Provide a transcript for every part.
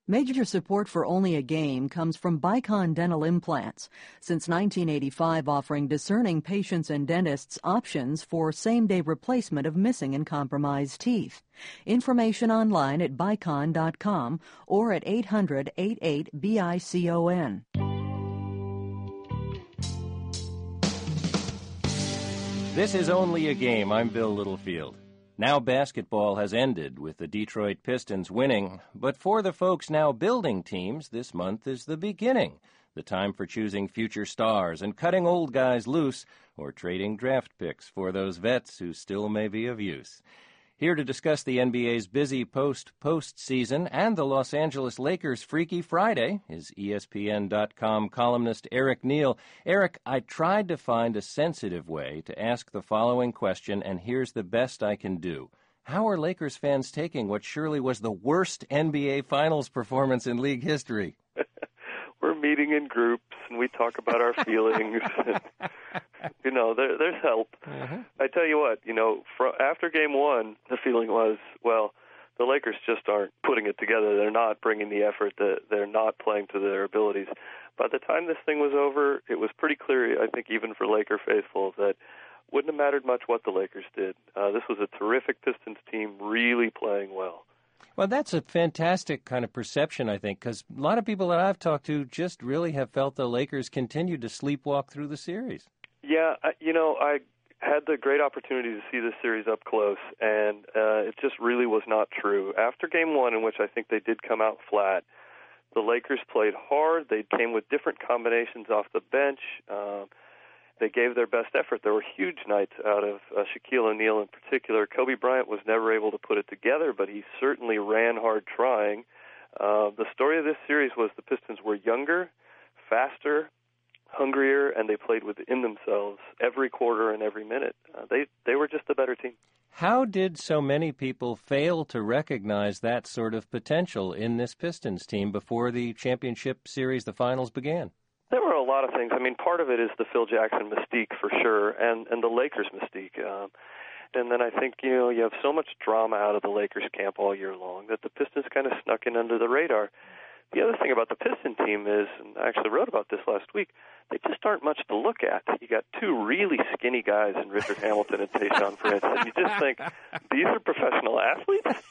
Major support for Only a Game comes from Bicon Dental Implants. Since 1985, offering discerning patients and dentists options for same-day replacement of missing and compromised teeth. Information online at bicon.com or at 800-88-BICON. This is Only a Game. I'm Bill Littlefield. Now basketball has ended with the Detroit Pistons winning, but for the folks now building teams, this month is the beginning, the time for choosing future stars and cutting old guys loose or trading draft picks for those vets who still may be of use. Here to discuss the NBA's busy postseason and the Los Angeles Lakers' Freaky Friday is ESPN.com columnist Eric Neal. Eric, I tried to find a sensitive way to ask the following question, and here's the best I can do. How are Lakers fans taking what surely was the worst NBA Finals performance in league history? We're meeting in groups, and we talk about our feelings. There's help. Mm-hmm. I tell you what, after Game 1, the feeling was, well, the Lakers just aren't putting it together. They're not bringing the effort. They're not playing to their abilities. By the time this thing was over, it was pretty clear, I think, even for Laker faithful, that wouldn't have mattered much what the Lakers did. This was a terrific Pistons team really playing well. Well, that's a fantastic kind of perception, I think, because a lot of people that I've talked to just really have felt the Lakers continued to sleepwalk through the series. Yeah, I had the great opportunity to see this series up close, and it just really was not true. After Game 1, in which I think they did come out flat, the Lakers played hard. They came with different combinations off the bench. They gave their best effort. There were huge nights out of Shaquille O'Neal in particular. Kobe Bryant was never able to put it together, but he certainly ran hard trying. The story of this series was the Pistons were younger, faster, hungrier, and they played within themselves every quarter and every minute. They were just a better team. How did so many people fail to recognize that sort of potential in this Pistons team before the championship series, the finals, began? There were a lot of things. I mean, part of it is the Phil Jackson mystique for sure, and the Lakers mystique. And then I think, you have so much drama out of the Lakers camp all year long that the Pistons kind of snuck in under the radar. The other thing about the Piston team is, and I actually wrote about this last week, they just aren't much to look at. You got two really skinny guys in Richard Hamilton and Tayshaun Prince, and you just think, these are professional athletes?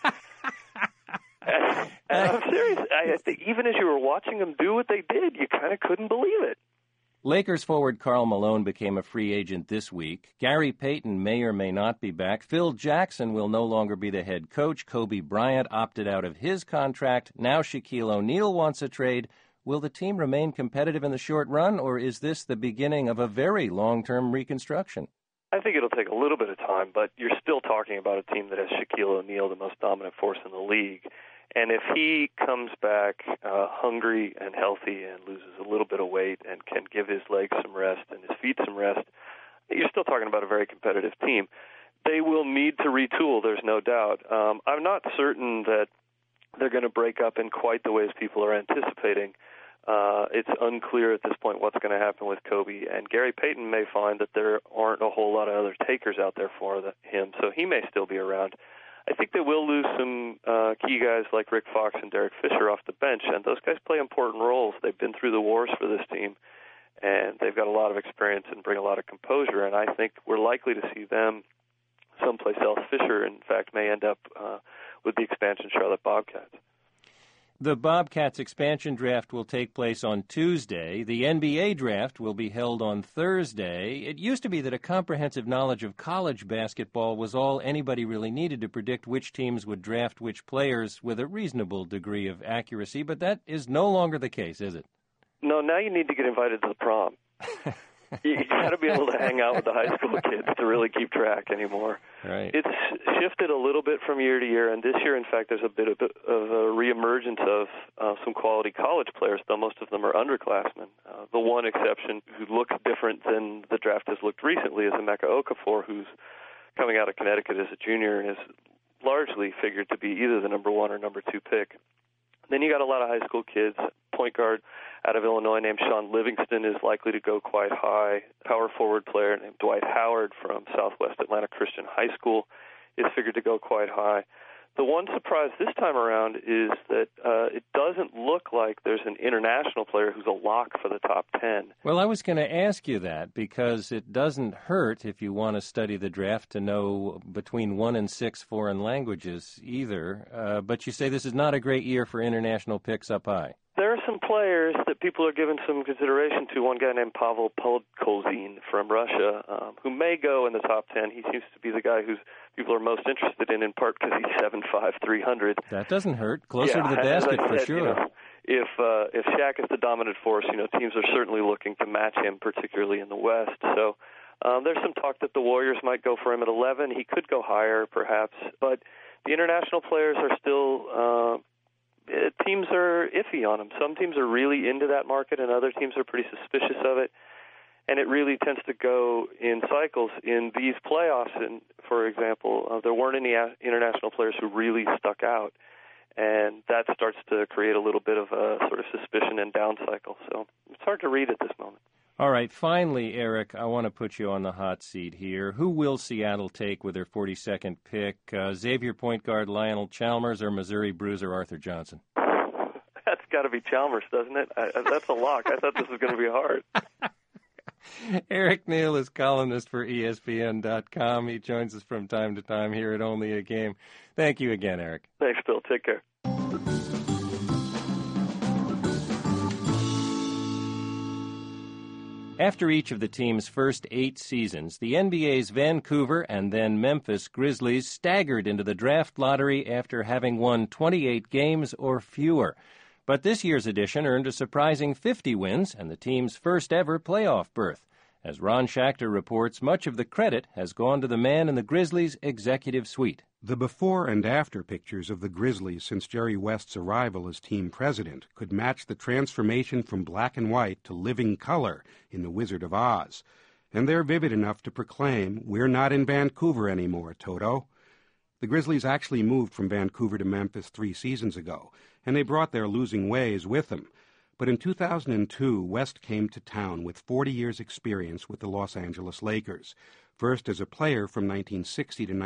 And I'm serious. I think even as you were watching them do what they did, you kind of couldn't believe it. Lakers forward Karl Malone became a free agent this week. Gary Payton may or may not be back. Phil Jackson will no longer be the head coach. Kobe Bryant opted out of his contract. Now Shaquille O'Neal wants a trade. Will the team remain competitive in the short run, or is this the beginning of a very long-term reconstruction? I think it'll take a little bit of time, but you're still talking about a team that has Shaquille O'Neal, the most dominant force in the league. And if he comes back hungry and healthy and loses a little bit of weight and can give his legs some rest and his feet some rest, you're still talking about a very competitive team. They will need to retool, there's no doubt. I'm not certain that they're going to break up in quite the ways people are anticipating. It's unclear at this point what's going to happen with Kobe, and Gary Payton may find that there aren't a whole lot of other takers out there for him, so he may still be around. I think they will lose some key guys like Rick Fox and Derek Fisher off the bench, and those guys play important roles. They've been through the wars for this team, and they've got a lot of experience and bring a lot of composure, and I think we're likely to see them someplace else. Fisher, in fact, may end up with the expansion Charlotte Bobcats. The Bobcats expansion draft will take place on Tuesday. The NBA draft will be held on Thursday. It used to be that a comprehensive knowledge of college basketball was all anybody really needed to predict which teams would draft which players with a reasonable degree of accuracy, but that is no longer the case, is it? No, now you need to get invited to the prom. You got to be able to hang out with the high school kids to really keep track anymore. Right. It's shifted a little bit from year to year, and this year, in fact, there's a bit of a reemergence of some quality college players, though most of them are underclassmen. The one exception who looks different than the draft has looked recently is Emeka Okafor, who's coming out of Connecticut as a junior and is largely figured to be either the number 1 or number 2 pick. Then you got a lot of high school kids. Point guard out of Illinois named Sean Livingston is likely to go quite high. Power forward player named Dwight Howard from Southwest Atlanta Christian High School is figured to go quite high. The one surprise this time around is that it doesn't look like there's an international player who's a lock for the top 10. Well, I was going to ask you that because it doesn't hurt if you want to study the draft to know between 1 and 6 foreign languages either. But you say this is not a great year for international picks up high. There are some players that people are giving some consideration to. One guy named Pavel Podkolzin from Russia, who may go in the top 10. He seems to be the guy whose people are most interested in part because he's 7'5", 300. That doesn't hurt. Closer to the basket for sure. You know, if Shaq is the dominant force, teams are certainly looking to match him, particularly in the West. So there's some talk that the Warriors might go for him at 11. He could go higher, perhaps. But the international players are still teams are iffy on him. Some teams are really into that market, and other teams are pretty suspicious of it. And it really tends to go in cycles. In these playoffs, for example, there weren't any international players who really stuck out. And that starts to create a little bit of a sort of suspicion and down cycle. So it's hard to read at this moment. All right, finally, Eric, I want to put you on the hot seat here. Who will Seattle take with their 42nd pick? Xavier point guard Lionel Chalmers or Missouri bruiser Arthur Johnson? That's got to be Chalmers, doesn't it? That's a lock. I thought this was going to be hard. Eric Neal is columnist for ESPN.com. He joins us from time to time here at Only a Game. Thank you again, Eric. Thanks, Bill. Take care. After each of the team's first 8 seasons, the NBA's Vancouver and then Memphis Grizzlies staggered into the draft lottery after having won 28 games or fewer. But this year's edition earned a surprising 50 wins and the team's first-ever playoff berth. As Ron Schachter reports, much of the credit has gone to the man in the Grizzlies' executive suite. The before and after pictures of the Grizzlies since Jerry West's arrival as team president could match the transformation from black and white to living color in The Wizard of Oz. And they're vivid enough to proclaim, "We're not in Vancouver anymore, Toto." The Grizzlies actually moved from Vancouver to Memphis 3 seasons ago, and they brought their losing ways with them. But in 2002, West came to town with 40 years' experience with the Los Angeles Lakers, first as a player from 1960 to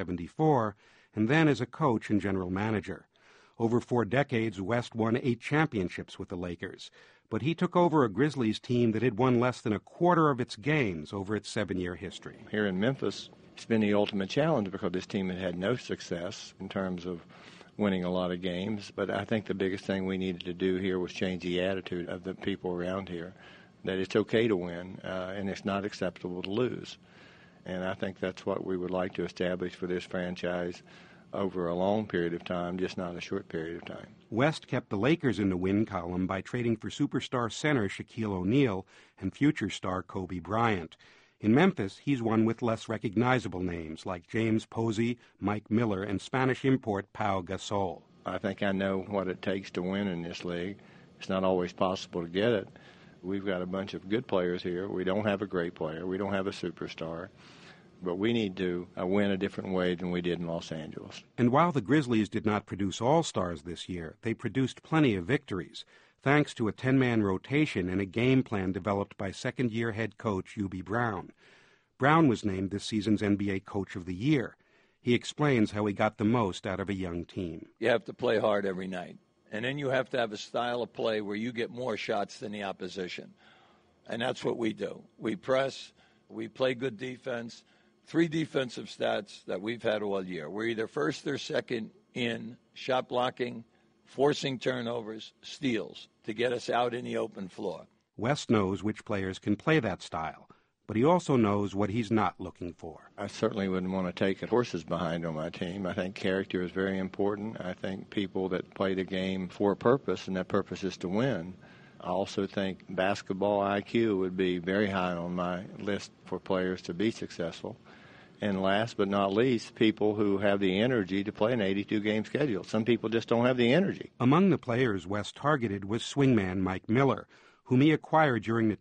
1974, and then as a coach and general manager. Over 4 decades, West won 8 championships with the Lakers, but he took over a Grizzlies team that had won less than a quarter of its games over its 7-year history. Here in Memphis, it's been the ultimate challenge because this team had no success in terms of winning a lot of games, but I think the biggest thing we needed to do here was change the attitude of the people around here, that it's okay to win and it's not acceptable to lose. And I think that's what we would like to establish for this franchise over a long period of time, just not a short period of time. West kept the Lakers in the win column by trading for superstar center Shaquille O'Neal and future star Kobe Bryant. In Memphis, he's won with less recognizable names like James Posey, Mike Miller, and Spanish import Pau Gasol. I think I know what it takes to win in this league. It's not always possible to get it. We've got a bunch of good players here. We don't have a great player. We don't have a superstar. But we need to win a different way than we did in Los Angeles. And while the Grizzlies did not produce all-stars this year, they produced plenty of victories, thanks to a 10-man rotation and a game plan developed by second-year head coach Hubie Brown. Brown was named this season's NBA Coach of the Year. He explains how he got the most out of a young team. You have to play hard every night. And then you have to have a style of play where you get more shots than the opposition. And that's what we do. We press, we play good defense. 3 defensive stats that we've had all year. We're either first or second in shot blocking, forcing turnovers, steals to get us out in the open floor. West knows which players can play that style, but he also knows what he's not looking for. I certainly wouldn't want to take horses behind on my team. I think character is very important. I think people that play the game for a purpose, and that purpose is to win. I also think basketball IQ would be very high on my list for players to be successful. And last but not least, people who have the energy to play an 82-game schedule. Some people just don't have the energy. Among the players West targeted was swingman Mike Miller, whom he acquired during the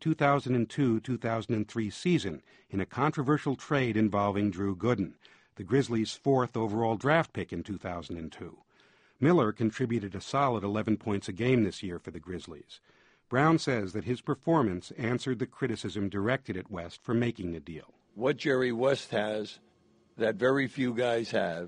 2002-2003 season in a controversial trade involving Drew Gooden, the Grizzlies' 4th overall draft pick in 2002. Miller contributed a solid 11 points a game this year for the Grizzlies. Brown says that his performance answered the criticism directed at West for making the deal. What Jerry West has that very few guys have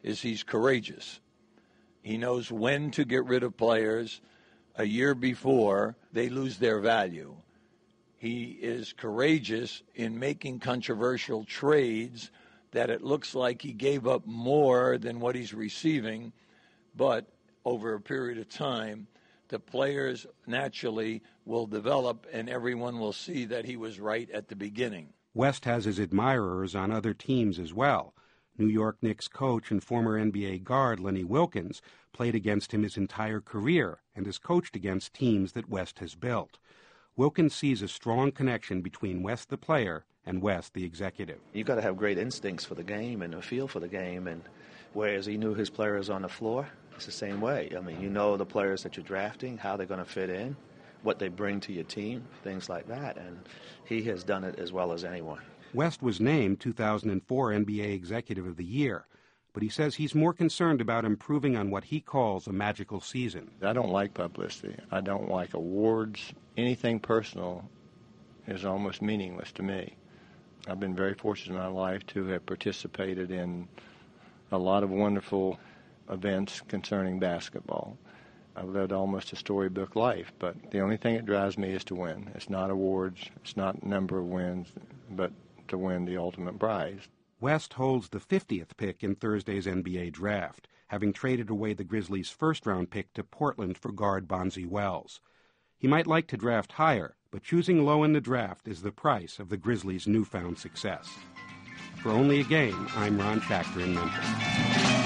is he's courageous. He knows when to get rid of players a year before they lose their value. He is courageous in making controversial trades that it looks like he gave up more than what he's receiving, but over a period of time, the players naturally will develop and everyone will see that he was right at the beginning. West has his admirers on other teams as well. New York Knicks coach and former NBA guard Lenny Wilkens played against him his entire career and has coached against teams that West has built. Wilkens sees a strong connection between West the player and West the executive. You've got to have great instincts for the game and a feel for the game, and whereas he knew his players on the floor, it's the same way. I mean, you know the players that you're drafting, how they're going to fit in, what they bring to your team, things like that, and he has done it as well as anyone. West was named 2004 NBA Executive of the Year, but he says he's more concerned about improving on what he calls a magical season. I don't like publicity. I don't like awards. Anything personal is almost meaningless to me. I've been very fortunate in my life to have participated in a lot of wonderful events concerning basketball. I've led almost a storybook life, but the only thing that drives me is to win. It's not awards, it's not number of wins, but to win the ultimate prize. West holds the 50th pick in Thursday's NBA draft, having traded away the Grizzlies' first-round pick to Portland for guard Bonzi Wells. He might like to draft higher, but choosing low in the draft is the price of the Grizzlies' newfound success. For Only a Game, I'm Ron Schachter in Memphis.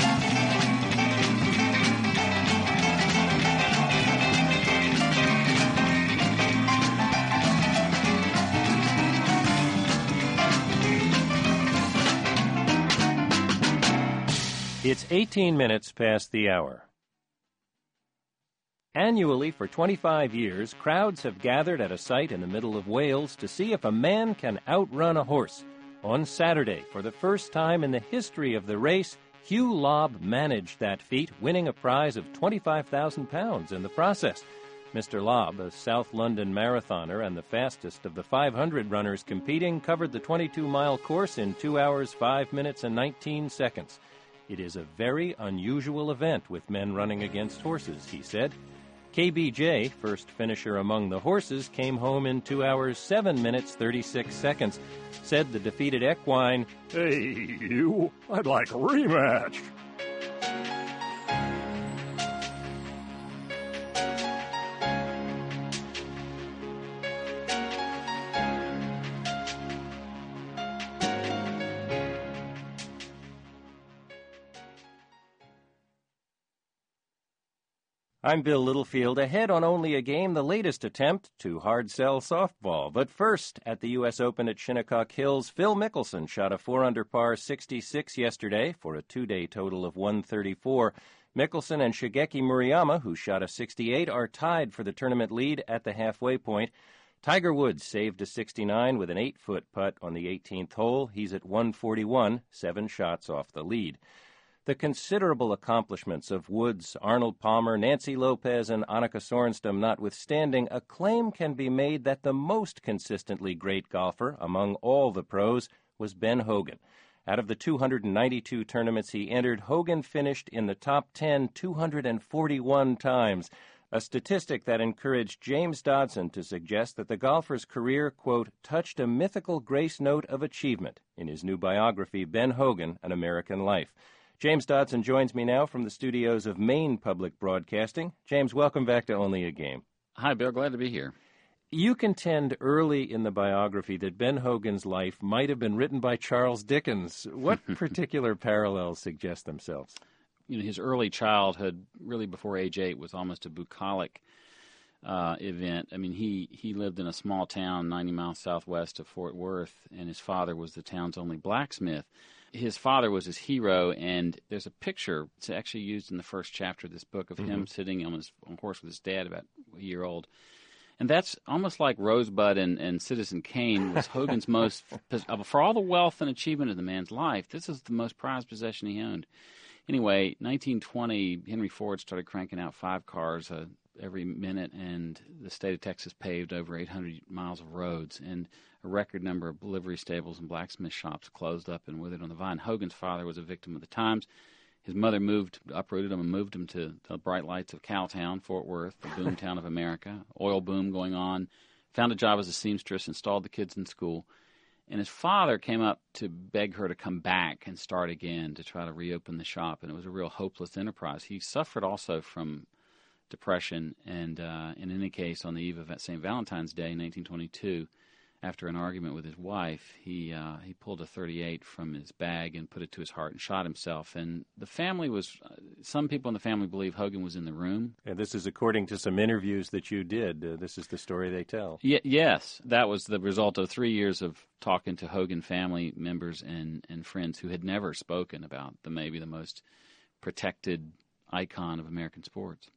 It's 18 minutes past the hour. Annually, for 25 years, crowds have gathered at a site in the middle of Wales to see if a man can outrun a horse. On Saturday, for the first time in the history of the race, Hugh Lobb managed that feat, winning a prize of £25,000 in the process. Mr. Lobb, a South London marathoner and the fastest of the 500 runners competing, covered the 22-mile course in 2 hours, 5 minutes, and 19 seconds. It is a very unusual event with men running against horses, he said. KBJ, first finisher among the horses, came home in 2 hours, 7 minutes, 36 seconds. Said the defeated equine, "Hey, you, I'd like a rematch." I'm Bill Littlefield. Ahead on Only a Game, the latest attempt to hard sell softball. But first, at the U.S. Open at Shinnecock Hills, Phil Mickelson shot a 4-under par 66 yesterday for a two-day total of 134. Mickelson and Shigeki Murayama, who shot a 68, are tied for the tournament lead at the halfway point. Tiger Woods saved a 69 with an 8-foot putt on the 18th hole. He's at 141, 7 shots off the lead. The considerable accomplishments of Woods, Arnold Palmer, Nancy Lopez, and Annika Sorenstam notwithstanding, a claim can be made that the most consistently great golfer among all the pros was Ben Hogan. Out of the 292 tournaments he entered, Hogan finished in the top 10 241 times, a statistic that encouraged James Dodson to suggest that the golfer's career, quote, touched a mythical grace note of achievement in his new biography, Ben Hogan, An American Life. James Dodson joins me now from the studios of Maine Public Broadcasting. James, welcome back to Only a Game. Hi, Bill. Glad to be here. You contend early in the biography that Ben Hogan's life might have been written by Charles Dickens. What particular parallels suggest themselves? You know, his early childhood, really before age 8, was almost a bucolic event. I mean, he lived in a small town 90 miles southwest of Fort Worth, and his father was the town's only blacksmith. His father was his hero, and there's a picture, it's actually used in the first chapter of this book, of him sitting on a horse with his dad, about a year old. And that's almost like Rosebud and Citizen Kane was Hogan's most, for all the wealth and achievement of the man's life, this is the most prized possession he owned. Anyway, 1920, Henry Ford started cranking out 5 cars every minute, and the state of Texas paved over 800 miles of roads, and a record number of livery stables and blacksmith shops closed up and withered on the vine. Hogan's father was a victim of the times. His mother uprooted him and moved him to the bright lights of Cowtown, Fort Worth, the boom town of America, oil boom going on, found a job as a seamstress, installed the kids in school. And his father came up to beg her to come back and start again to try to reopen the shop, and it was a real hopeless enterprise. He suffered also from depression, and in any case, on the eve of St. Valentine's Day, 1922, after an argument with his wife, he pulled a .38 from his bag and put it to his heart and shot himself. And the family some people in the family believe Hogan was in the room. And this is according to some interviews that you did. This is the story they tell. Yes, that was the result of 3 years of talking to Hogan family members and friends who had never spoken about maybe the most protected icon of American sports.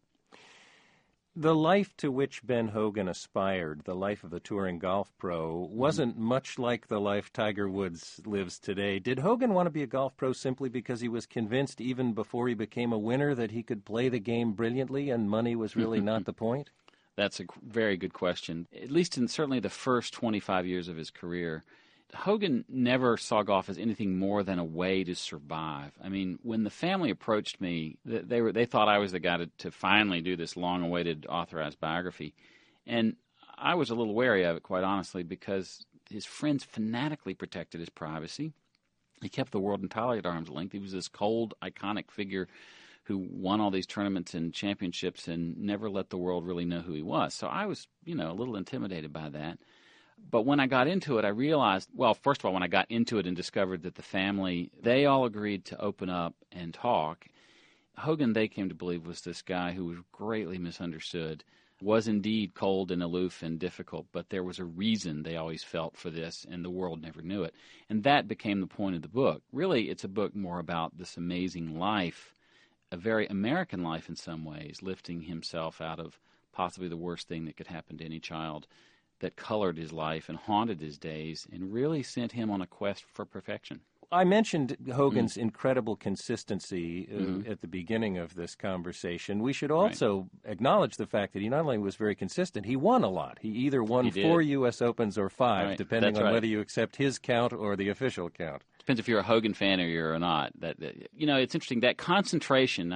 The life to which Ben Hogan aspired, the life of a touring golf pro, wasn't much like the life Tiger Woods lives today. Did Hogan want to be a golf pro simply because he was convinced, even before he became a winner, that he could play the game brilliantly and money was really not the point? That's a very good question. At least in certainly the first 25 years of his career, Hogan never saw golf as anything more than a way to survive. I mean, when the family approached me, they thought I was the guy to finally do this long-awaited authorized biography. And I was a little wary of it, quite honestly, because his friends fanatically protected his privacy. He kept the world entirely at arm's length. He was this cold, iconic figure who won all these tournaments and championships and never let the world really know who he was. So I was, a little intimidated by that. But when I got into it, I realized, well, first of all, when I got into it and discovered that the family, they all agreed to open up and talk. Hogan, they came to believe, was this guy who was greatly misunderstood, was indeed cold and aloof and difficult, but there was a reason they always felt for this, and the world never knew it. And that became the point of the book. Really, it's a book more about this amazing life, a very American life in some ways, lifting himself out of possibly the worst thing that could happen to any child, that colored his life and haunted his days and really sent him on a quest for perfection. I mentioned Hogan's incredible consistency at the beginning of this conversation. We should also acknowledge the fact that he not only was very consistent, he won a lot. He either won 4 U.S. Opens or 5, depending on whether you accept his count or the official count. Depends if you're a Hogan fan or you're not. It's interesting. That concentration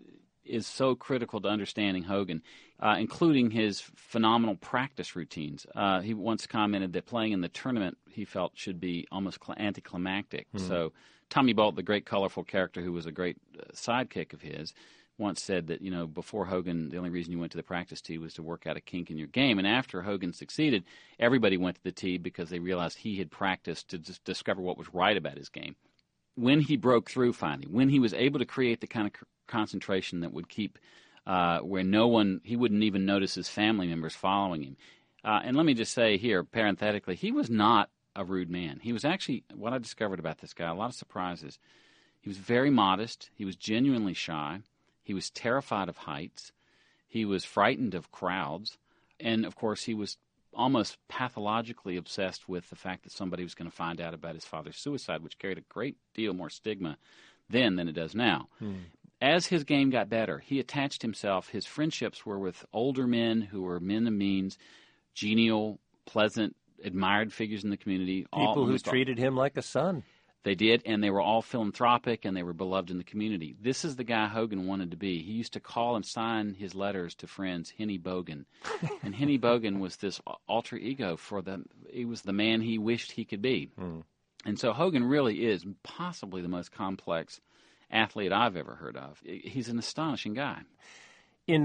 is so critical to understanding Hogan, including his phenomenal practice routines. He once commented that playing in the tournament he felt should be almost anticlimactic. So Tommy Bolt, the great colorful character who was a great sidekick of his, once said that, before Hogan, the only reason you went to the practice tee was to work out a kink in your game. And after Hogan succeeded, everybody went to the tee because they realized he had practiced to discover what was right about his game. When he broke through finally, when he was able to create the kind of concentration that would keep where he wouldn't even notice his family members following him. And let me just say here, parenthetically, he was not a rude man. He was actually, what I discovered about this guy, a lot of surprises. He was very modest. He was genuinely shy. He was terrified of heights. He was frightened of crowds. And, of course, he was almost pathologically obsessed with the fact that somebody was going to find out about his father's suicide, which carried a great deal more stigma then than it does now. As his game got better, he attached himself. His friendships were with older men who were men of means, genial, pleasant, admired figures in the community. People who treated him like a son. They did, and they were all philanthropic, and they were beloved in the community. This is the guy Hogan wanted to be. He used to call and sign his letters to friends Henny Bogan. And Henny Bogan was this alter ego he was the man he wished he could be. And so Hogan really is possibly the most complex athlete I've ever heard of. He's an astonishing guy. In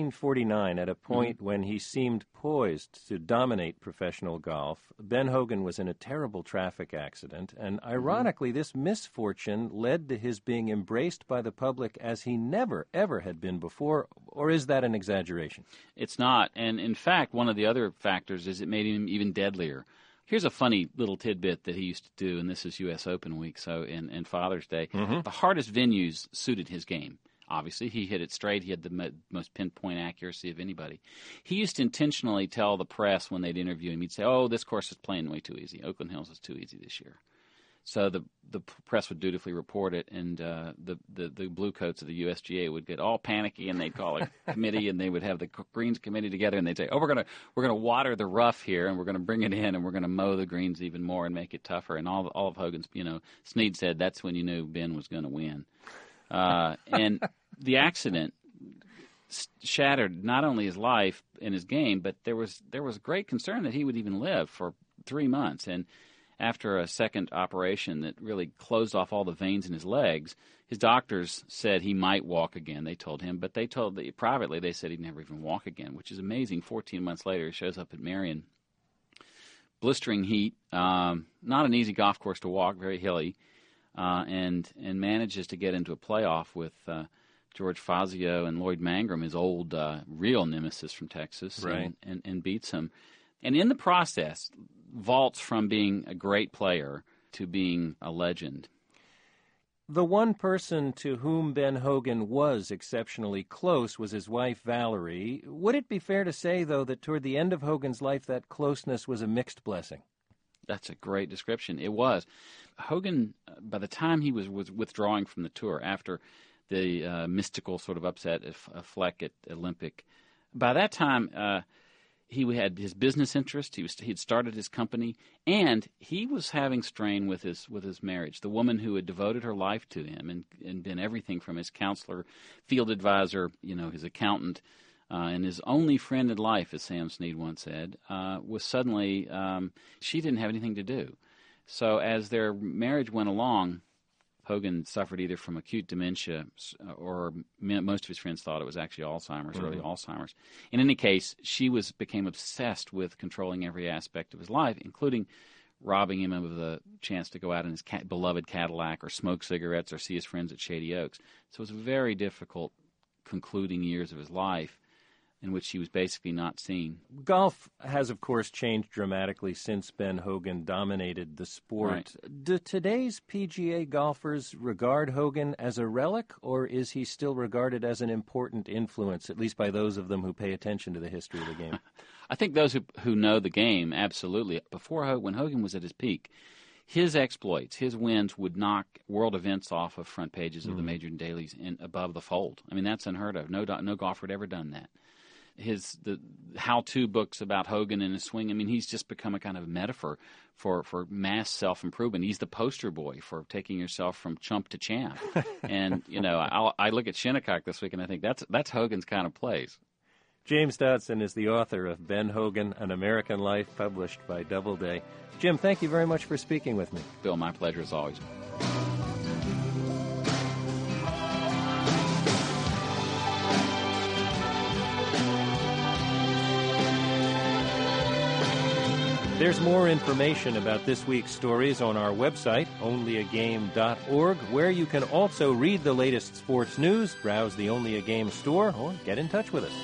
1949, at a point when he seemed poised to dominate professional golf, Ben Hogan was in a terrible traffic accident, and ironically, this misfortune led to his being embraced by the public as he never, ever had been before, or is that an exaggeration? It's not, and in fact, one of the other factors is it made him even deadlier. Here's a funny little tidbit that he used to do, and this is U.S. Open week, so in Father's Day. The hardest venues suited his game. Obviously, he hit it straight. He had the most pinpoint accuracy of anybody. He used to intentionally tell the press when they'd interview him, he'd say, this course is playing way too easy. Oakland Hills is too easy this year. So the press would dutifully report it, and the blue coats of the USGA would get all panicky, and they'd call a committee, and they would have the greens committee together, and they'd say, "Oh, we're gonna water the rough here, and we're gonna bring it in, and we're gonna mow the greens even more and make it tougher." And all of Hogan's, Snead said that's when you knew Ben was going to win. And the accident shattered not only his life and his game, but there was great concern that he would even live for 3 months. And after a second operation that really closed off all the veins in his legs, his doctors said he might walk again. They told him, but privately they said he'd never even walk again, which is amazing. 14 months later, he shows up at Marion. Blistering heat, not an easy golf course to walk, very hilly, and manages to get into a playoff with George Fazio and Lloyd Mangrum, his old real nemesis from Texas, right, and beats him. And in the process, vaults from being a great player to being a legend. The one person to whom Ben Hogan was exceptionally close was his wife, Valerie. Would it be fair to say, though, that toward the end of Hogan's life, that closeness was a mixed blessing? That's a great description. It was. Hogan, by the time he was withdrawing from the tour after the mystical sort of upset at Fleck at Olympic, by that time he had his business interest. He had started his company, and he was having strain with his marriage. The woman who had devoted her life to him and been everything from his counselor, field advisor, his accountant, and his only friend in life, as Sam Snead once said, was suddenly she didn't have anything to do. So as their marriage went along, Hogan suffered either from acute dementia or most of his friends thought it was actually Alzheimer's, early Alzheimer's. In any case, she became obsessed with controlling every aspect of his life, including robbing him of the chance to go out in his beloved Cadillac or smoke cigarettes or see his friends at Shady Oaks. So it was a very difficult concluding years of his life in which he was basically not seen. Golf has, of course, changed dramatically since Ben Hogan dominated the sport. Right. Do today's PGA golfers regard Hogan as a relic, or is he still regarded as an important influence, at least by those of them who pay attention to the history of the game? I think those who know the game, absolutely. When Hogan was at his peak, his exploits, his wins would knock world events off of front pages of the major dailies above the fold. I mean, that's unheard of. No golfer had ever done that. The how-to books about Hogan and his swing, I mean, he's just become a kind of metaphor for mass self-improvement. He's the poster boy for taking yourself from chump to champ. And, I look at Shinnecock this week and I think that's Hogan's kind of place. James Dodson is the author of Ben Hogan, An American Life, published by Doubleday. Jim, thank you very much for speaking with me. Bill, my pleasure as always. There's more information about this week's stories on our website, onlyagame.org, where you can also read the latest sports news, browse the Only a Game store, or get in touch with us.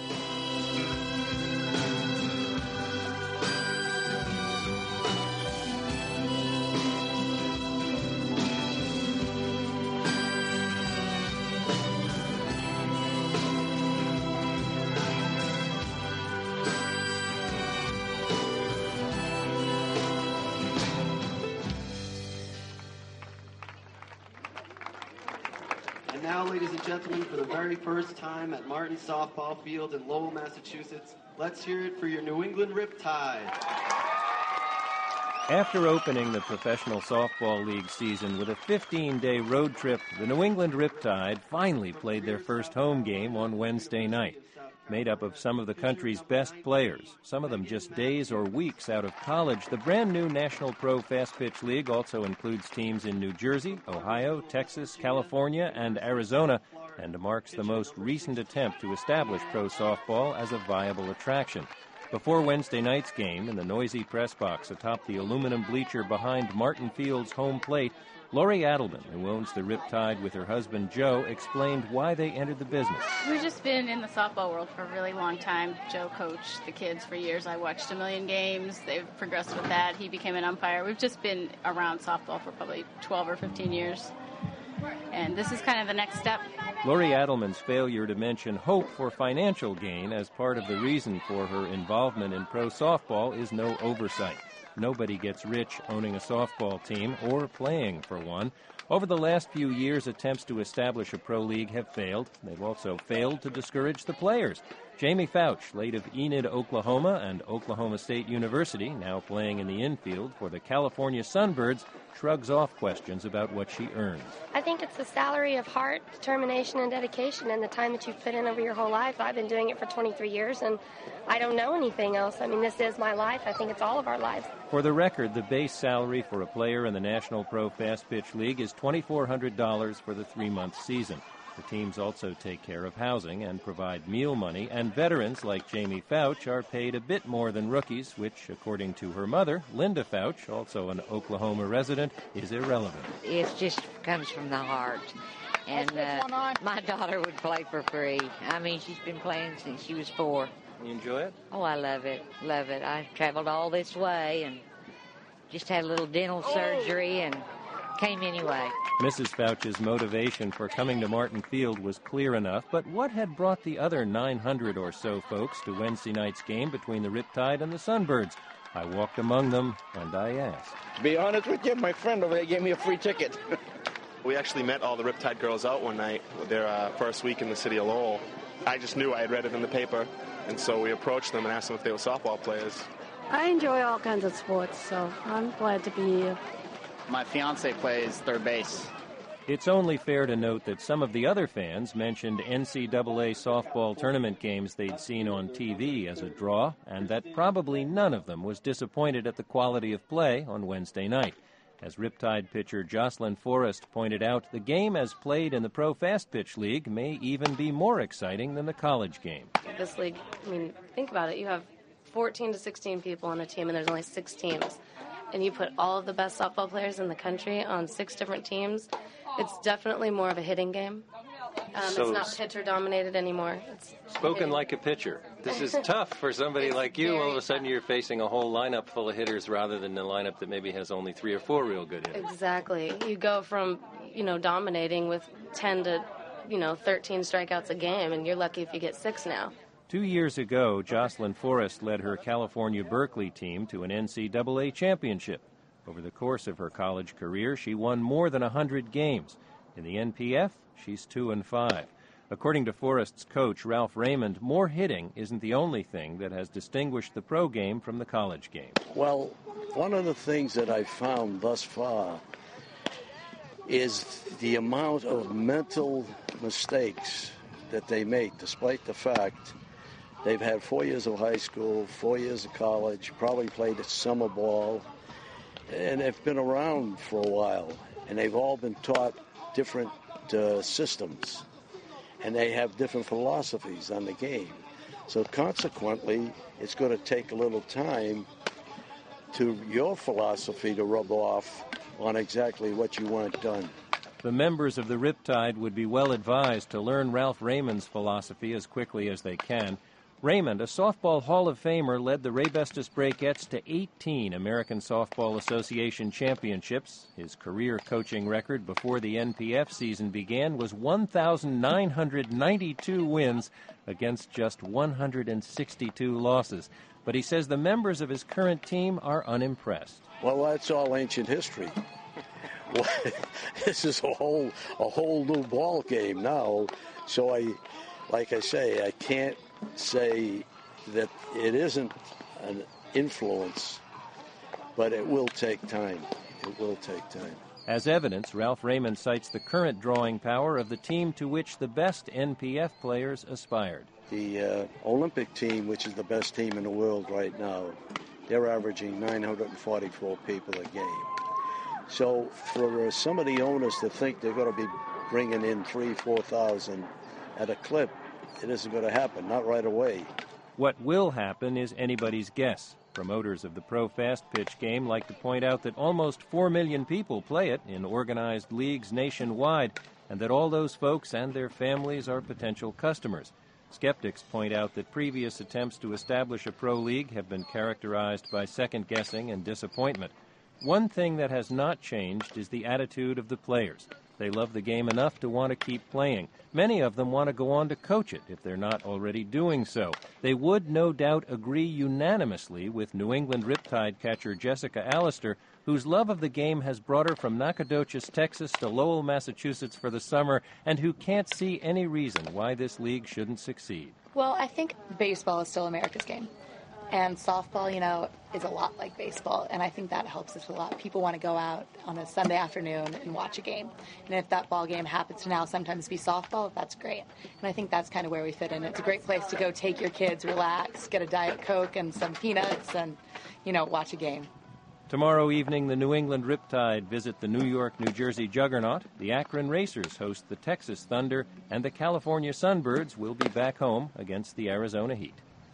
And now, ladies and gentlemen, for the very first time at Martin Softball Field in Lowell, Massachusetts, let's hear it for your New England Riptide. After opening the Professional Softball League season with a 15-day road trip, the New England Riptide finally played their first home game on Wednesday night. Made up of some of the country's best players, some of them just days or weeks out of college, the brand-new National Pro Fast Pitch League also includes teams in New Jersey, Ohio, Texas, California, and Arizona, and marks the most recent attempt to establish pro softball as a viable attraction. Before Wednesday night's game, in the noisy press box atop the aluminum bleacher behind Martin Field's home plate, Lori Adelman, who owns the Riptide with her husband Joe, explained why they entered the business. We've just been in the softball world for a really long time. Joe coached the kids for years. I watched a million games. They've progressed with that. He became an umpire. We've just been around softball for probably 12 or 15 years. And this is kind of the next step. Lori Adelman's failure to mention hope for financial gain as part of the reason for her involvement in pro softball is no oversight. Nobody gets rich owning a softball team or playing for one. Over the last few years, attempts to establish a pro league have failed. They've also failed to discourage the players. Jamie Fouch, late of Enid, Oklahoma, and Oklahoma State University, now playing in the infield for the California Sunbirds, shrugs off questions about what she earns. I think it's the salary of heart, determination, and dedication, and the time that you've put in over your whole life. I've been doing it for 23 years, and I don't know anything else. I mean, this is my life. I think it's all of our lives. For the record, the base salary for a player in the National Pro Fast Pitch League is $2,400 for the 3-month season. The teams also take care of housing and provide meal money, and veterans like Jamie Fouch are paid a bit more than rookies, which, according to her mother, Linda Fouch, also an Oklahoma resident, is irrelevant. It just comes from the heart. And my daughter would play for free. I mean, she's been playing since she was 4. You enjoy it? Oh, I love it. Love it. I traveled all this way and just had a little dental surgery and came anyway. Mrs. Fouch's motivation for coming to Martin Field was clear enough, but what had brought the other 900 or so folks to Wednesday night's game between the Riptide and the Sunbirds? I walked among them, and I asked. To be honest with you, my friend over there gave me a free ticket. We actually met all the Riptide girls out one night, their first week in the city of Lowell. I just knew I had read it in the paper, and so we approached them and asked them if they were softball players. I enjoy all kinds of sports, so I'm glad to be here. My fiance plays third base. It's only fair to note that some of the other fans mentioned NCAA softball tournament games they'd seen on TV as a draw, and that probably none of them was disappointed at the quality of play on Wednesday night. As Riptide pitcher Jocelyn Forrest pointed out, the game as played in the Pro Fast Pitch League may even be more exciting than the college game. This league, I mean, think about it. You have 14 to 16 people on a team, and there's only 6 teams. And you put all of the best softball players in the country on 6 different teams. It's definitely more of a hitting game. It's not pitcher-dominated anymore. It's spoken hitting. like a pitcher. This is tough for somebody like you. All of a sudden you're facing a whole lineup full of hitters rather than a lineup that maybe has only 3 or 4 real good hitters. Exactly. You go from, dominating with 10 to, 13 strikeouts a game, and you're lucky if you get 6 now. 2 years ago, Jocelyn Forrest led her California Berkeley team to an NCAA championship. Over the course of her college career, she won more than 100 games. In the NPF, she's 2-5. According to Forrest's coach, Ralph Raymond, more hitting isn't the only thing that has distinguished the pro game from the college game. Well, one of the things that I've found thus far is the amount of mental mistakes that they make, despite the fact they've had 4 years of high school, 4 years of college, probably played summer ball, and they've been around for a while, and they've all been taught different systems, and they have different philosophies on the game. So consequently, it's going to take a little time to your philosophy to rub off on exactly what you want done. The members of the Riptide would be well advised to learn Ralph Raymond's philosophy as quickly as they can. Raymond, a softball Hall of Famer, led the Raybestos Breakettes to 18 American Softball Association championships. His career coaching record before the NPF season began was 1,992 wins against just 162 losses. But he says the members of his current team are unimpressed. Well, that's all ancient history. This is a whole new ball game now. So like I say, I can't say that it isn't an influence, but it will take time. It will take time. As evidence, Ralph Raymond cites the current drawing power of the team to which the best NPF players aspired. The Olympic team, which is the best team in the world right now, they're averaging 944 people a game. So for some of the owners to think they're going to be bringing in 3,000, 4,000 at a clip, it isn't going to happen, not right away. What will happen is anybody's guess. Promoters of the Pro Fast Pitch game like to point out that almost 4 million people play it in organized leagues nationwide, and that all those folks and their families are potential customers. Skeptics point out that previous attempts to establish a pro league have been characterized by second-guessing and disappointment. One thing that has not changed is the attitude of the players. They love the game enough to want to keep playing. Many of them want to go on to coach it if they're not already doing so. They would no doubt agree unanimously with New England Riptide catcher Jessica Allister, whose love of the game has brought her from Nacogdoches, Texas to Lowell, Massachusetts for the summer, and who can't see any reason why this league shouldn't succeed. Well, I think baseball is still America's game. And softball, is a lot like baseball, and I think that helps us a lot. People want to go out on a Sunday afternoon and watch a game. And if that ball game happens to now sometimes be softball, that's great. And I think that's kind of where we fit in. It's a great place to go take your kids, relax, get a Diet Coke and some peanuts, and, watch a game. Tomorrow evening, the New England Riptide visit the New York, New Jersey Juggernaut. The Akron Racers host the Texas Thunder, and the California Sunbirds will be back home against the Arizona Heat.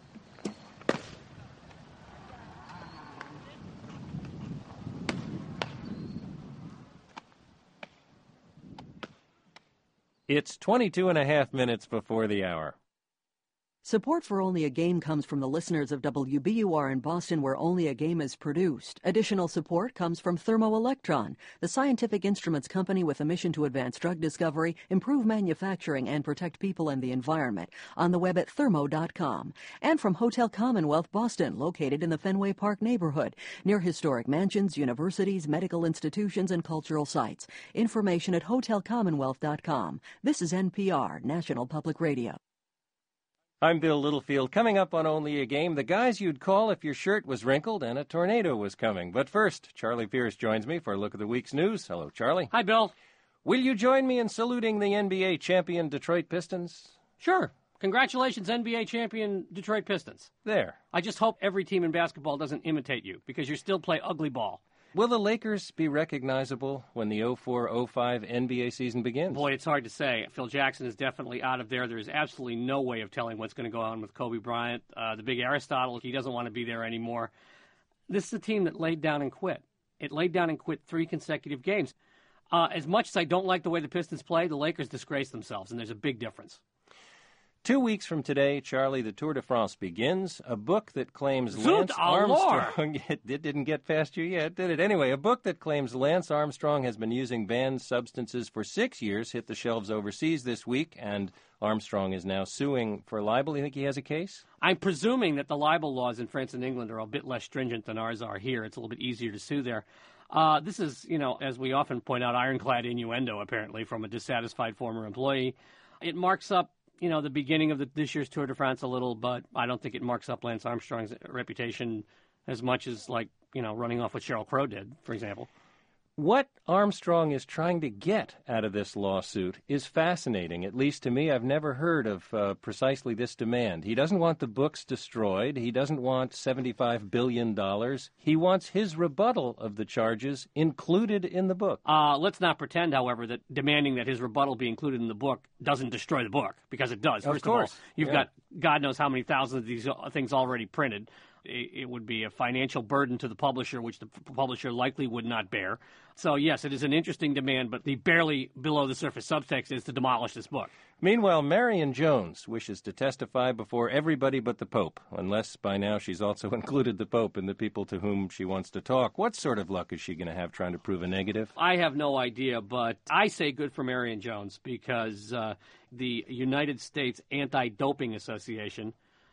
It's 22 and a half minutes before the hour. Support for Only a Game comes from the listeners of WBUR in Boston, where Only a Game is produced. Additional support comes from Thermoelectron, the scientific instruments company with a mission to advance drug discovery, improve manufacturing, and protect people and the environment. On the web at thermo.com. And from Hotel Commonwealth Boston, located in the Fenway Park neighborhood, near historic mansions, universities, medical institutions, and cultural sites. Information at hotelcommonwealth.com. This is NPR, National Public Radio. I'm Bill Littlefield. Coming up on Only a Game, the guys you'd call if your shirt was wrinkled and a tornado was coming. But first, Charlie Pierce joins me for a look at the week's news. Hello, Charlie. Hi, Bill. Will you join me in saluting the NBA champion Detroit Pistons? Sure. Congratulations, NBA champion Detroit Pistons. There. I just hope every team in basketball doesn't imitate you, because you still play ugly ball. Will the Lakers be recognizable when the 04-05 NBA season begins? Boy, it's hard to say. Phil Jackson is definitely out of there. There's absolutely no way of telling what's going to go on with Kobe Bryant. The big Aristotle, he doesn't want to be there anymore. This is a team that laid down and quit. It laid down and quit 3 consecutive games. As much as I don't like the way the Pistons play, the Lakers disgrace themselves, and there's a big difference. 2 weeks from today, Charlie, the Tour de France begins. A book that claims Zut Lance alors. Armstrong... It didn't get past you yet, did it? Anyway, a book that claims Lance Armstrong has been using banned substances for 6 years hit the shelves overseas this week, and Armstrong is now suing for libel. You think he has a case? I'm presuming that the libel laws in France and England are a bit less stringent than ours are here. It's a little bit easier to sue there. This is, as we often point out, ironclad innuendo, apparently, from a dissatisfied former employee. It marks up the beginning of this year's Tour de France a little, but I don't think it marks up Lance Armstrong's reputation as much as, running off what Sheryl Crow did, for example. What Armstrong is trying to get out of this lawsuit is fascinating. At least to me, I've never heard of precisely this demand. He doesn't want the books destroyed. He doesn't want $75 billion. He wants his rebuttal of the charges included in the book. Let's not pretend, however, that demanding that his rebuttal be included in the book doesn't destroy the book, because it does. First of all, you've got God knows how many thousands of these things already printed. It would be a financial burden to the publisher, which the publisher likely would not bear. So, yes, it is an interesting demand, but the barely below-the-surface subtext is to demolish this book. Meanwhile, Marion Jones wishes to testify before everybody but the Pope, unless by now she's also included the Pope in the people to whom she wants to talk. What sort of luck is she going to have trying to prove a negative? I have no idea, but I say good for Marion Jones, because the United States Anti-Doping Association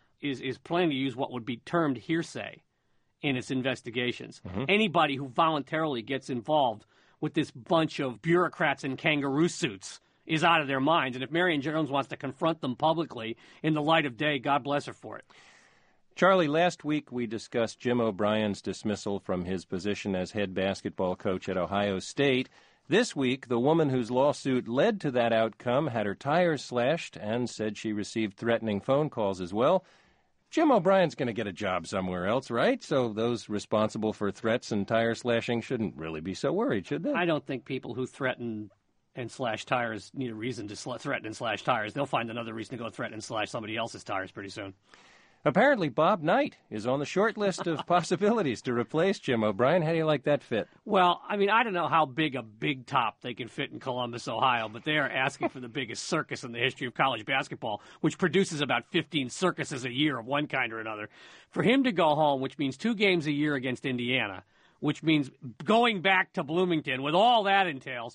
is planning to use what would be termed hearsay in its investigations. Mm-hmm. Anybody who voluntarily gets involved with this bunch of bureaucrats in kangaroo suits is out of their minds. And if Marion Jones wants to confront them publicly in the light of day, God bless her for it. Charlie, last week we discussed Jim O'Brien's dismissal from his position as head basketball coach at Ohio State. This week, the woman whose lawsuit led to that outcome had her tires slashed and said she received threatening phone calls as well. Jim O'Brien's going to get a job somewhere else, right? So those responsible for threats and tire slashing shouldn't really be so worried, should they? I don't think people who threaten and slash tires need a reason to threaten and slash tires. They'll find another reason to go threaten and slash somebody else's tires pretty soon. Apparently, Bob Knight is on the short list of possibilities to replace Jim O'Brien. How do you like that fit? Well, I mean, I don't know how big a big top they can fit in Columbus, Ohio, but they are asking for the biggest circus in the history of college basketball, which produces about 15 circuses a year of one kind or another. For him to go home, which means 2 games a year against Indiana, which means going back to Bloomington with all that entails,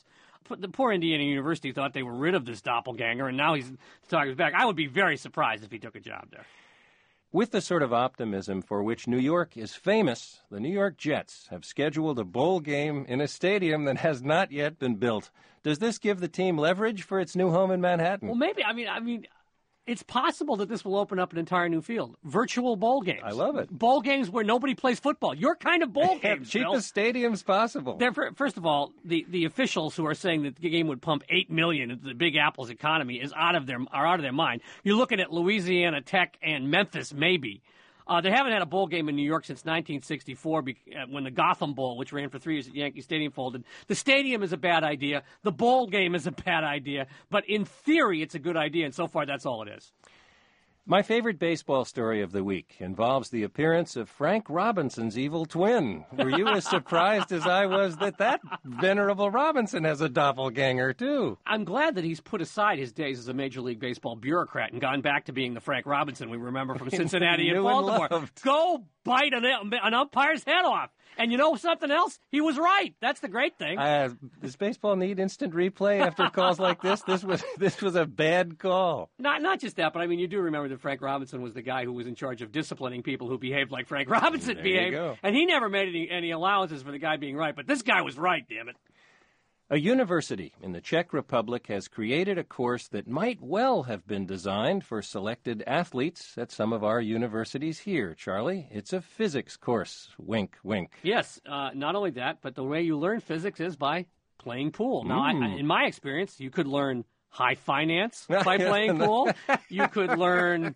the poor Indiana University thought they were rid of this doppelganger, and now he's talking back. I would be very surprised if he took a job there. With the sort of optimism for which New York is famous, the New York Jets have scheduled a bowl game in a stadium that has not yet been built. Does this give the team leverage for its new home in Manhattan? Well, maybe. I mean, it's possible that this will open up an entire new field. Virtual bowl games. I love it. Bowl games where nobody plays football. Your kind of bowl games, Cheapest stadiums possible. First of all, the officials who are saying that the game would pump $8 million into the Big Apple's economy are out of their mind. You're looking at Louisiana Tech and Memphis, maybe. They haven't had a bowl game in New York since 1964 when the Gotham Bowl, which ran for 3 years at Yankee Stadium, folded. The stadium is a bad idea. The bowl game is a bad idea. But in theory, it's a good idea, and so far, that's all it is. My favorite baseball story of the week involves the appearance of Frank Robinson's evil twin. Were you as surprised as I was that venerable Robinson has a doppelganger, too? I'm glad that he's put aside his days as a Major League Baseball bureaucrat and gone back to being the Frank Robinson we remember from Cincinnati and Baltimore. Go bite an umpire's head off. And you know something else? He was right. That's the great thing. Does baseball need instant replay after calls like this? This was a bad call. Not just that, but I mean, you do remember that Frank Robinson was the guy who was in charge of disciplining people who behaved like Frank Robinson behaved. And he never made any allowances for the guy being right. But this guy was right, damn it. A university in the Czech Republic has created a course that might well have been designed for selected athletes at some of our universities here, Charlie. It's a physics course. Wink, wink. Yes, not only that, but the way you learn physics is by playing pool. Now, in my experience, you could learn high finance by playing pool. You could learn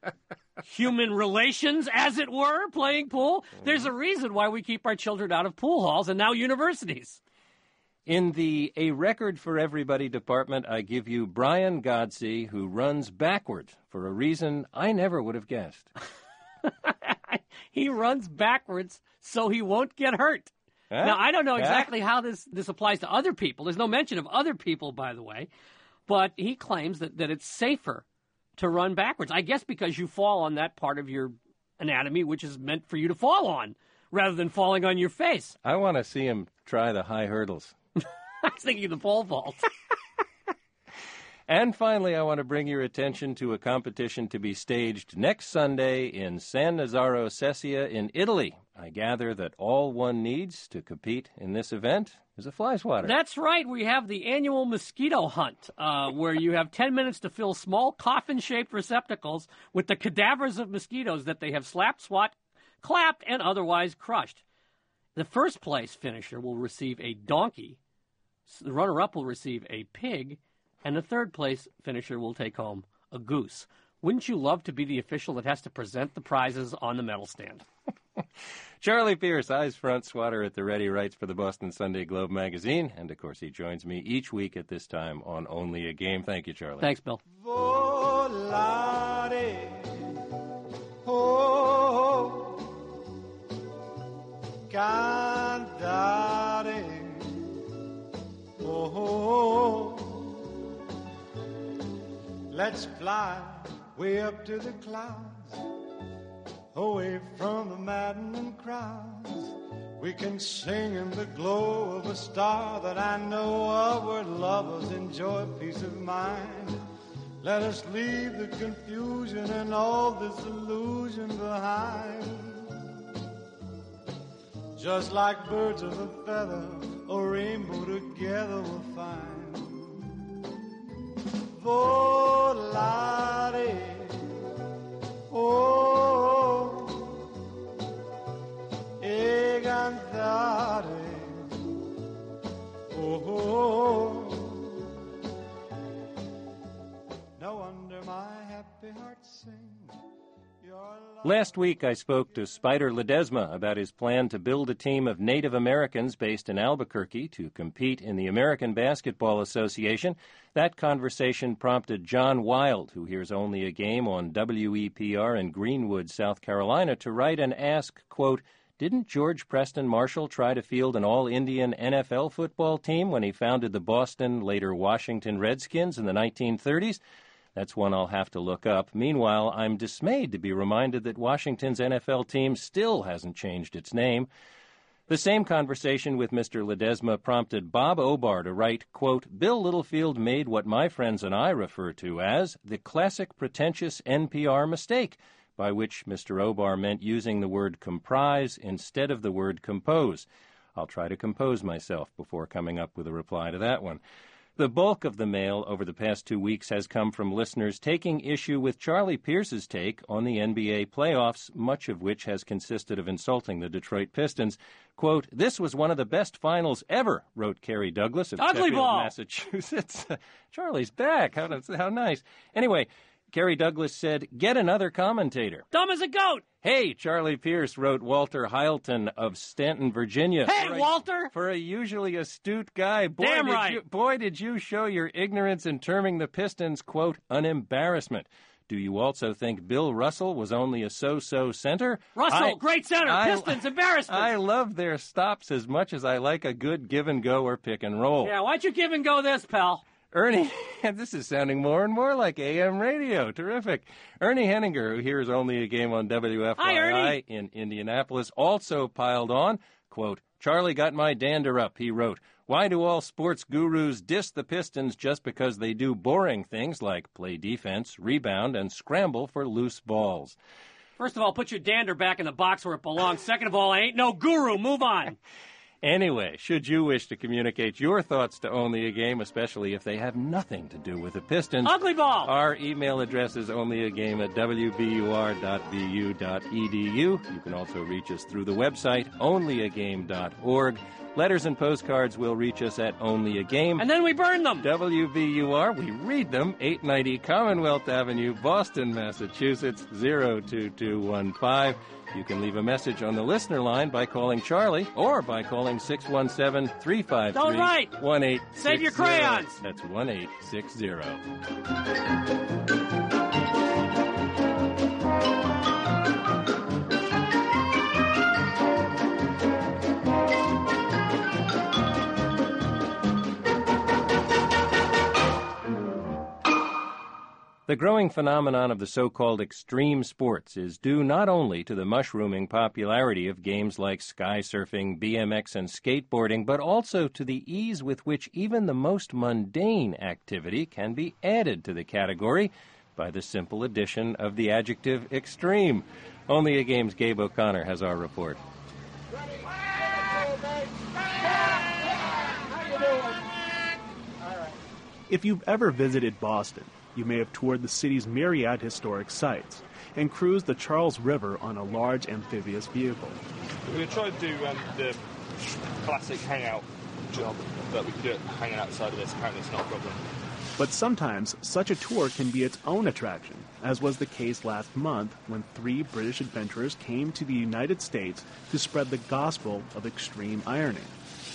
human relations, as it were, playing pool. There's a reason why we keep our children out of pool halls and now universities. In the A Record for Everybody department, I give you Brian Godsey, who runs backward for a reason I never would have guessed. He runs backwards so he won't get hurt. Huh? Now, I don't know exactly how this applies to other people. There's no mention of other people, by the way. But he claims that it's safer to run backwards. I guess because you fall on that part of your anatomy which is meant for you to fall on, rather than falling on your face. I want to see him try the high hurdles. I was thinking the pole vault. And finally, I want to bring your attention to a competition to be staged next Sunday in San Nazaro Sesia in Italy. I gather that all one needs to compete in this event is a fly swatter. That's right. We have the annual mosquito hunt, where you have 10 minutes to fill small coffin-shaped receptacles with the cadavers of mosquitoes that they have slapped, swat, clapped, and otherwise crushed. The first place finisher will receive a donkey. The runner-up will receive a pig, and the third place finisher will take home a goose. Wouldn't you love to be the official that has to present the prizes on the medal stand? Charlie Pierce, eyes front swatter at the ready, writes for the Boston Sunday Globe magazine, and of course he joins me each week at this time on Only a Game. Thank you, Charlie. Thanks, Bill. Volare, oh, cantare, oh, let's fly way up to the clouds, away from the maddening crowds. We can sing in the glow of a star that I know of, where lovers enjoy peace of mind. Let us leave the confusion and all this illusion behind. Just like birds of a feather, a rainbow together we'll find. Volare, oh, e cantare, oh, no wonder my happy heart sings. Last week, I spoke to Spider Ledesma about his plan to build a team of Native Americans based in Albuquerque to compete in the American Basketball Association. That conversation prompted John Wild, who hears Only a Game on WEPR in Greenwood, South Carolina, to write and ask, quote, didn't George Preston Marshall try to field an all-Indian NFL football team when he founded the Boston, later Washington Redskins in the 1930s? That's one I'll have to look up. Meanwhile, I'm dismayed to be reminded that Washington's NFL team still hasn't changed its name. The same conversation with Mr. Ledesma prompted Bob Obar to write, quote, Bill Littlefield made what my friends and I refer to as the classic pretentious NPR mistake, by which Mr. Obar meant using the word comprise instead of the word compose. I'll try to compose myself before coming up with a reply to that one. The bulk of the mail over the past 2 weeks has come from listeners taking issue with Charlie Pierce's take on the NBA playoffs, much of which has consisted of insulting the Detroit Pistons. Quote, this was one of the best finals ever, wrote Kerry Douglas of Sheffield, Massachusetts. Charlie's back. How nice. Anyway, Kerry Douglas said, get another commentator. Dumb as a goat. Hey, Charlie Pierce, wrote Walter Heilton of Stanton, Virginia. Hey, Walter! For a usually astute guy, Damn right. Did you show your ignorance in terming the Pistons, quote, an embarrassment. Do you also think Bill Russell was only a so-so center? Russell, great center. Pistons, embarrassment. I love their stops as much as I like a good give and go or pick and roll. Yeah, why'd you give and go this, pal? Ernie, this is sounding more and more like AM radio. Terrific. Ernie Henninger, who hears only a game on WFYI in Indianapolis, also piled on, quote, Charlie got my dander up, he wrote. Why do all sports gurus diss the Pistons just because they do boring things like play defense, rebound, and scramble for loose balls? First of all, put your dander back in the box where it belongs. Second of all, I ain't no guru. Move on. Anyway, should you wish to communicate your thoughts to Only a Game, especially if they have nothing to do with the Pistons, Ugly Ball! Our email address is onlyagame@wbur.bu.edu. You can also reach us through the website, onlyagame.org. Letters and postcards will reach us at Only a Game. And then we burn them. WBUR, we read them, 890 Commonwealth Avenue, Boston, Massachusetts, 02215. You can leave a message on the listener line by calling Charlie or by calling 617-353-1860. Save your crayons. That's 1860. The growing phenomenon of the so-called extreme sports is due not only to the mushrooming popularity of games like sky surfing, BMX, and skateboarding, but also to the ease with which even the most mundane activity can be added to the category by the simple addition of the adjective extreme. Only a Game's Gabe O'Connor has our report. If you've ever visited Boston, you may have toured the city's myriad historic sites and cruised the Charles River on a large amphibious vehicle. We tried to do the classic hangout job, but we could do it hanging outside of this. Apparently it's not a problem. But sometimes such a tour can be its own attraction, as was the case last month when 3 British adventurers came to the United States to spread the gospel of extreme ironing.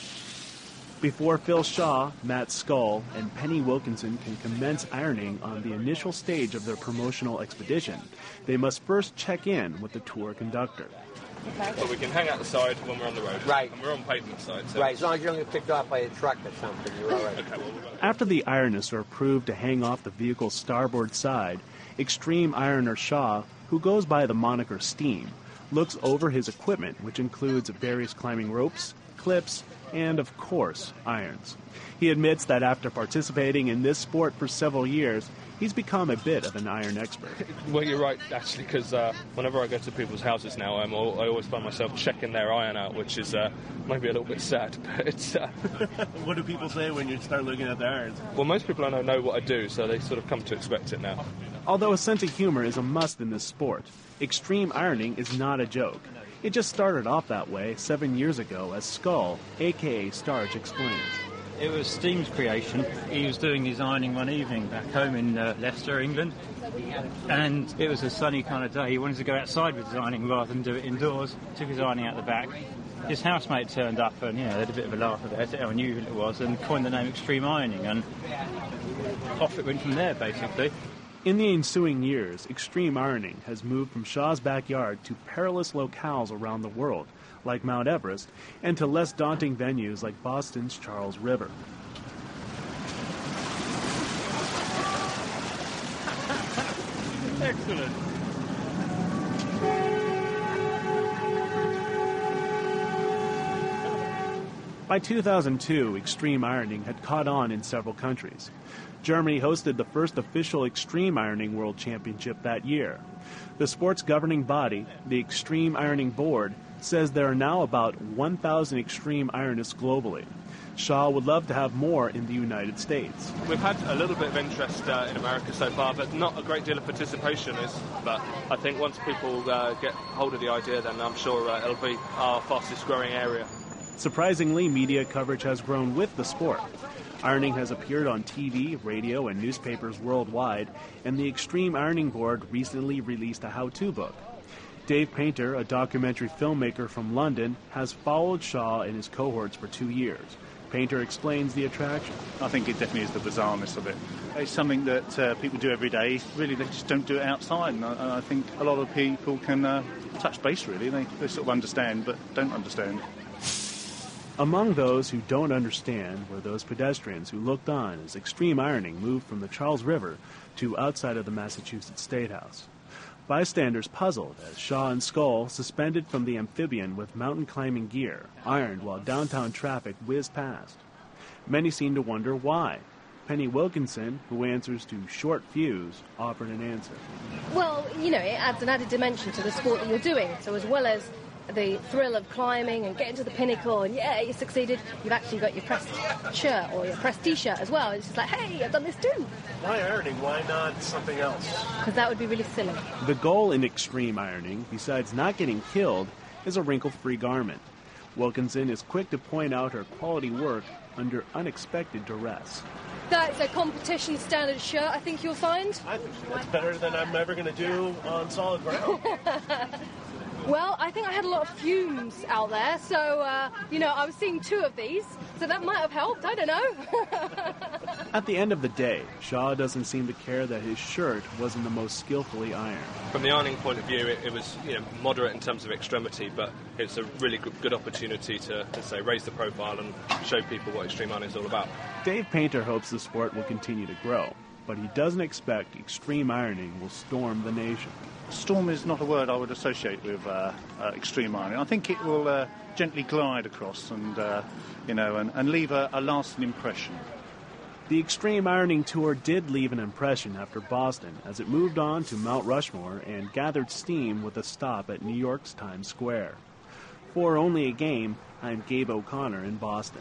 Before Phil Shaw, Matt Skull, and Penny Wilkinson can commence ironing on the initial stage of their promotional expedition, they must first check in with the tour conductor. Well, we can hang out the side when we're on the road. Right. And we're on pavement side. So. Right, as long as you don't get picked off by a truck or something, you're all right. Okay, After the ironists are approved to hang off the vehicle's starboard side, extreme ironer Shaw, who goes by the moniker Steam, looks over his equipment, which includes various climbing ropes, clips, and, of course, irons. He admits that after participating in this sport for several years, he's become a bit of an iron expert. Well, you're right, actually, because whenever I go to people's houses now, I always find myself checking their iron out, which is maybe a little bit sad, but it's... What do people say when you start looking at the irons? Well, most people I know what I do, so they sort of come to expect it now. Although a sense of humor is a must in this sport, extreme ironing is not a joke. It just started off that way 7 years ago, as Skull, a.k.a. Starch, explains. It was Steam's creation. He was doing his ironing one evening back home in Leicester, England, and it was a sunny kind of day. He wanted to go outside with his ironing rather than do it indoors. Took his ironing out the back. His housemate turned up and, they had a bit of a laugh at it, how unusual it was, and coined the name Extreme Ironing, and off it went from there, basically. In the ensuing years, extreme ironing has moved from Shaw's backyard to perilous locales around the world, like Mount Everest, and to less daunting venues like Boston's Charles River. Excellent. By 2002, extreme ironing had caught on in several countries. Germany hosted the first official extreme ironing world championship that year. The sport's governing body, the Extreme Ironing Board, says there are now about 1,000 extreme ironists globally. Shaw would love to have more in the United States. We've had a little bit of interest in America so far, but not a great deal of participation. But I think once people get hold of the idea, then I'm sure it'll be our fastest growing area. Surprisingly, media coverage has grown with the sport. Ironing has appeared on TV, radio, and newspapers worldwide, and the Extreme Ironing Board recently released a how-to book. Dave Painter, a documentary filmmaker from London, has followed Shaw and his cohorts for 2 years. Painter explains the attraction. I think it definitely is the bizarreness of it. It's something that people do every day. Really, they just don't do it outside, and I think a lot of people can touch base, really. They sort of understand, but don't understand. Among those who don't understand were those pedestrians who looked on as extreme ironing moved from the Charles River to outside of the Massachusetts State House. Bystanders puzzled as Shaw and Skull, suspended from the amphibian with mountain climbing gear, ironed while downtown traffic whizzed past. Many seemed to wonder why. Penny Wilkinson, who answers to Short Fuse, offered an answer. Well, it adds an added dimension to the sport that you're doing. So as well as the thrill of climbing and getting to the pinnacle and, yeah, you succeeded, you've actually got your pressed shirt or your pressed T-shirt as well. It's just like, hey, I've done this too. Why ironing? Why not something else? Because that would be really silly. The goal in extreme ironing, besides not getting killed, is a wrinkle-free garment. Wilkinson is quick to point out her quality work under unexpected duress. That's a competition standard shirt, I think you'll find. I think that's better than I'm ever going to do on solid ground. Well, I think I had a lot of fumes out there, so, I was seeing 2 of these, so that might have helped, I don't know. At the end of the day, Shaw doesn't seem to care that his shirt wasn't the most skillfully ironed. From the ironing point of view, it was moderate in terms of extremity, but it's a really good opportunity to raise the profile and show people what extreme ironing is all about. Dave Painter hopes the sport will continue to grow, but he doesn't expect extreme ironing will storm the nation. Storm is not a word I would associate with extreme ironing. I think it will gently glide across and leave a lasting impression. The Extreme Ironing Tour did leave an impression after Boston as it moved on to Mount Rushmore and gathered steam with a stop at New York's Times Square. For Only a Game, I'm Gabe O'Connor in Boston.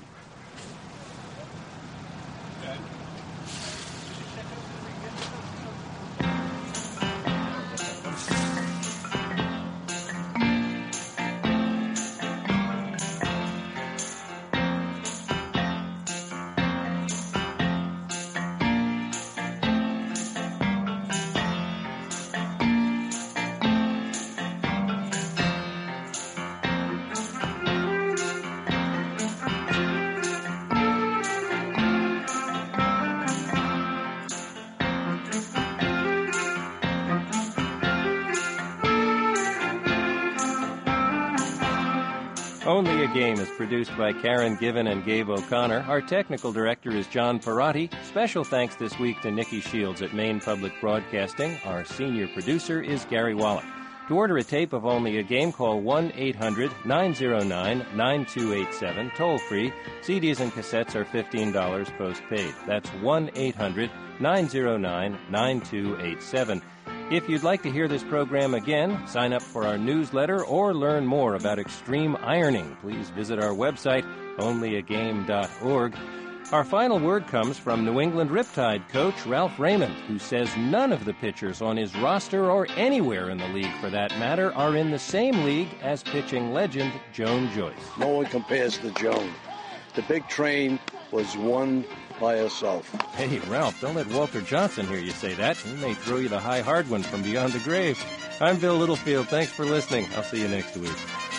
Only a Game is produced by Karen Given and Gabe O'Connor. Our technical director is John Perotti. Special thanks this week to Nikki Shields at Maine Public Broadcasting. Our senior producer is Gary Wallach. To order a tape of Only a Game, call 1-800-909-9287, toll-free. CDs and cassettes are $15 postpaid. That's 1-800-909-9287. If you'd like to hear this program again, sign up for our newsletter, or learn more about extreme ironing, please visit our website, onlyagame.org. Our final word comes from New England Riptide coach Ralph Raymond, who says none of the pitchers on his roster, or anywhere in the league for that matter, are in the same league as pitching legend Joan Joyce. No one compares to Joan. The big train was won by herself. Hey, Ralph, don't let Walter Johnson hear you say that. He may throw you the high hard one from beyond the grave. I'm Bill Littlefield. Thanks for listening. I'll see you next week.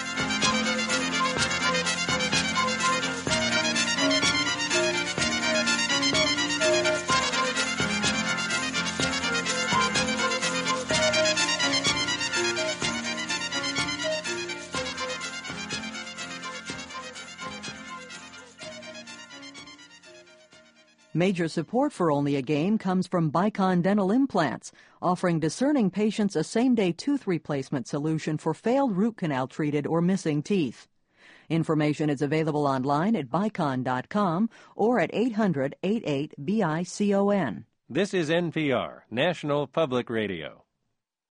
Major support for Only a Game comes from Bicon Dental Implants, offering discerning patients a same-day tooth replacement solution for failed root canal treated or missing teeth. Information is available online at bicon.com or at 800-88-BICON. This is NPR, National Public Radio.